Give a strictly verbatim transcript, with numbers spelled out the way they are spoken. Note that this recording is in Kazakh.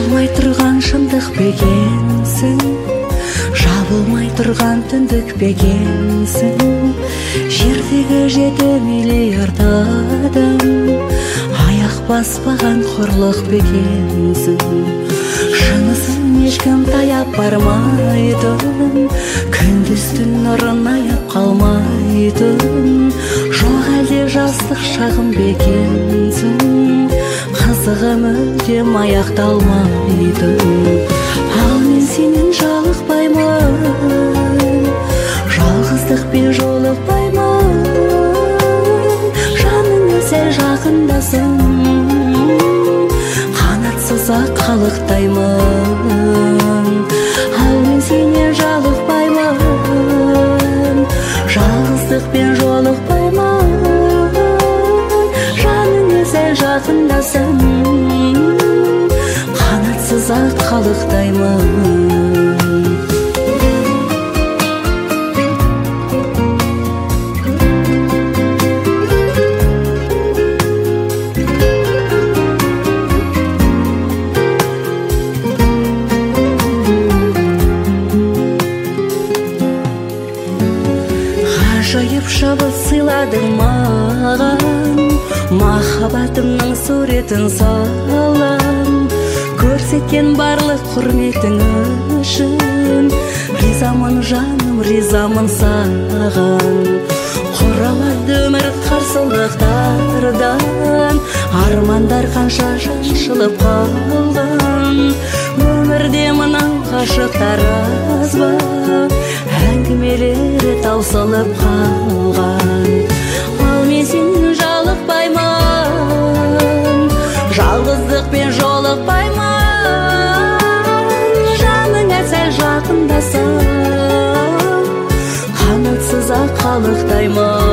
жабылмай тұрған шындық бекенсің, жабылмай тұрған түндік бекенсің. Жердегі жеті миллиард адам аяқ баспаған құрлық бекенсің. Шынысын ешкім таяп бармайтын, күндіз түн нұрын аяп қалмайтын. Жоқ әлде жастық шағым бекенсің, қызығы мүлдем аяқталмайтын. Ал мен сенен жалықпаймын, жалғыздықпен жолықпаймын. Жаныңа сәл жақындасың, қанатсыз-ақ қалықтаймын. Ал мен сенен жалықпаймын, жалғыздықпен жолықпаймын. Жаныңа сәл жақындасың, қанатсыз-ақ қалықтаймын. Ғажайып шабыт сыйладың маған, махаббатымның суретін салам. Көрсеткен барлық құрметің үшін ризамын жаным, ризамын саған. Құралады өмір қарсылықтардан, армандар қанша шашылып қалған. Өмірде мынау ғашықтар аз ба, әңгімелері таусылып қалған. Ал мен сенен жалықпаймын, жалғыздықпен жолықпаймын. Жаныңа сәл жақындасың, қанатсыз-ақ қалықтаймын.